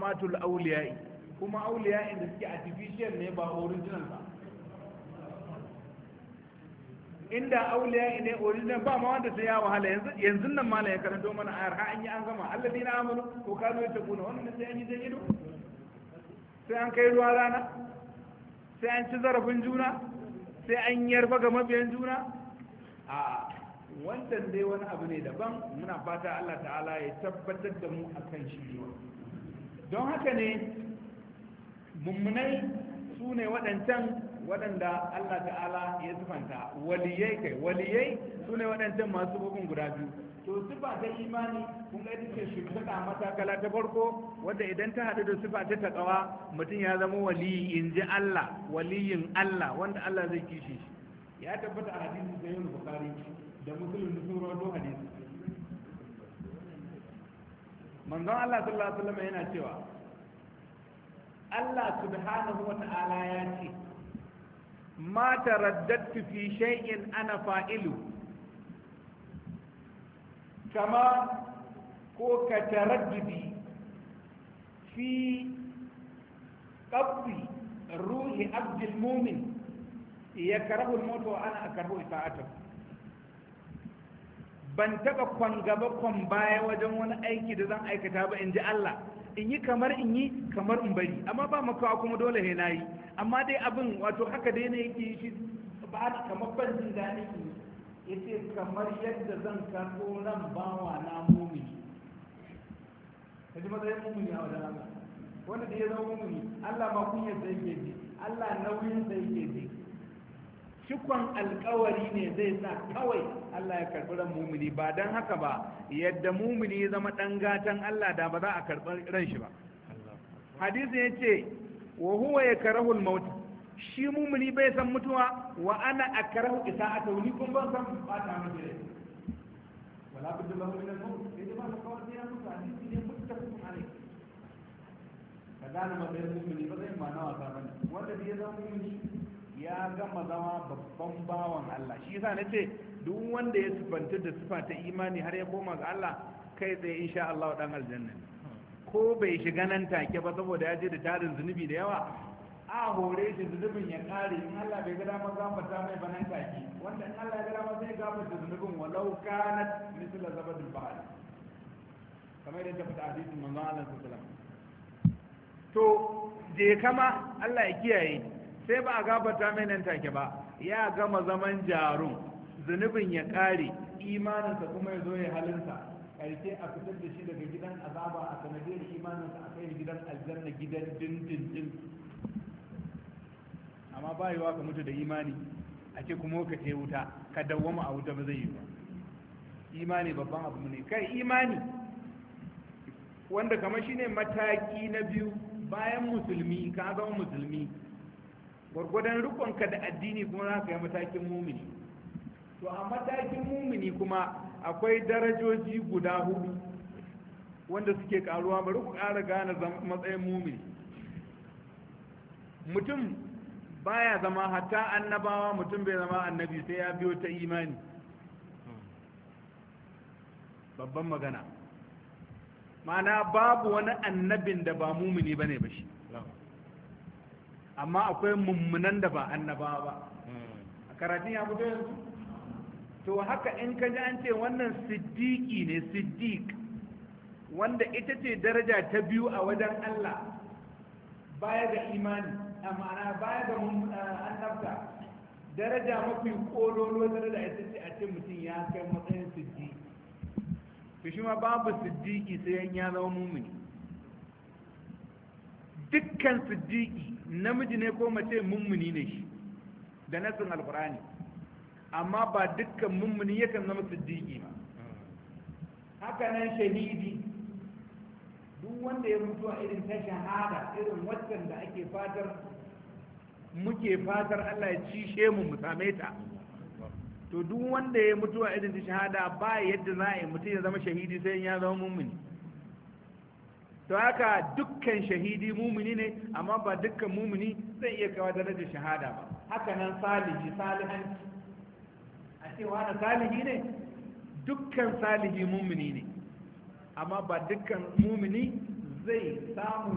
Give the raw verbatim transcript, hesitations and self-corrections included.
karamatul auliya'i, kuma auliya'in da suke artificial ne ba original ba. Inda auliya'i ne original ba ma wanda sai ya wahala. yanzu yanzu nan malam ya karanto mana ayar ha an yi an gama alladina amanu ko kanu yattaquna, wannan sai an yi zai ido, sai an kai ruwa rana, sai an ci zarafin juna, sai an yarfa ga mabiyan juna. a wancan dai wani abu ne daban. Muna fata Allah ta'ala ya tabbatar da mu akan shi. Don haka ne mummunai su ne waɗancan waɗanda Allah ta'ala ya sifanta. Waliyai kai waliyai su ne waɗancan masu bugun guda biyu. To sifa ta imani kun ga ita ce shimfiɗa matakala ta farko, wadda idan ta haɗu da sifa ta taƙawa mutum ya zama waliyi in ji Allah, waliyin Allah wanda Allah zai kishi shi. Ya tabbata a hadisi da yin Bukhari da Muslim da sun rawaito hadisi. Manzon Allah sallallahu alaihi wasallam yana cewa Allah subhanahu wa ta'ala ya ce ma taraddadtu fi shay'in ana fa'ilu kama ko ka taraddudi fi qabdi ruhi abdul mu'min yakrahu al-maut wa ana akrahu sa'atahu. Ban taba kwan gaba kwan baya wajen wani aiki da zan aikata ba in ji Allah, in yi kamar in yi kamar in bari, amma ba makawa kuma dole he na yi. Amma dai abin wato haka dai ne yake shi ba da kamar ban jin daɗi ya ce kamar yadda zan karɓo ran bawa na mumini. Ka ji matsayin mumini a wajen Allah, wanda da ya zama mumini Allah ma kunyar sai yake ji, Allah nauyin sai yake ji. Cikon alkawari ne zai sa kawai Allah ya karɓi ran mumini, ba don haka ba yadda mumini ya zama ɗan gatan Allah da ba za a karɓi ran shi ba. Hadisi ya ce wa huwa ya karahul mauta, shi mumini bai san mutuwa, wa ana a karahu isa a tauni kun ban san bata mace rai. Wala budda lahu min al-maut, sai ba ka kawar ya mutu hadisi ne muttafaqun alayh. Ka gane matsayin mumini ba zai ma na wasa bane, wanda ya zama mumini ya gama zama babban bawan Allah. Shi yasa nace duk wanda ya sifanta da sifa ta imani har ya koma ga Allah kai tsaye insha Allah dan aljanna, ko bai shiga nan take ba saboda ya je da tarin zunubi da yawa. A hore shi zunubin ya kare, in Allah bai ga dama gafarta mai ba nan take, wanda in Allah ya ga dama zai gafarta zunubin walau kanat misla zabadul bahr, kamar yadda ta fita hadisin manzo Allah sallallahu alaihi wasallam. To je kama Allah ya kiyaye, sai ba a gabata mai nan take ba, ya gama zaman jarun zunubin ya kare, imaninsa kuma ya zo ya halinsa, ƙarshe a fitar da shi daga gidan azaba a sanadiyar imaninsa a kai gidan aljanna, gidan dindindin. Amma ba yiwa ka mutu da imani a ce kuma ka ce wuta, ka dawwama a wuta, ba zai yi ba. Imani babban abu ne. Kai imani wanda kamar shine mataki na biyu bayan musulmi, ka zama musulmi, gwargwadon rikonka da addini kuma za ka yi matakin mumini. To a matakin mumini kuma akwai darajoji guda hudu wanda suke karuwa. Bari ku ƙara gane matsayin mumini. Mutum baya zama, hatta annabawa mutum bai zama annabi sai ya biyo ta imani. Babban magana, ma'ana babu wani annabin da ba mumini bane ba shi, amma akwai mummunan da ba annabawa ba. A karatun ya fito yanzu. To haka in ka ji an ce wannan siddiqi ne, siddiq wanda ita ce daraja ta biyu a wajen Allah baya ga imani, ma'ana baya ga annabta, daraja mafi kololo daraja ita ce a ce mutum ya kai matsayin siddiqi. To shi ma babu siddiqi sai ya zama mumini. Dukkan siddiqi namiji ne ko mace mummuni ne shi da nasin alkurani, amma ba dukkan mummuni yakan zama siddiqi ba. Haka nan shahidi, duk wanda ya mutu a irin ta shahada, irin waccan da ake fatar muke fatar Allah ya cishe mu mu same ta, to duk wanda ya mutu a irin ta shahada ba yadda za a yi mutum ya zama shahidi sai ya zama mummuni. To haka dukkan shahidi mumini ne, amma ba dukkan mumini zai iya kawo darajar shahada ba. Haka nan salihi, salihanci, a cewa na salihi ne, dukkan salihi mumini ne, amma ba dukkan mumini zai samu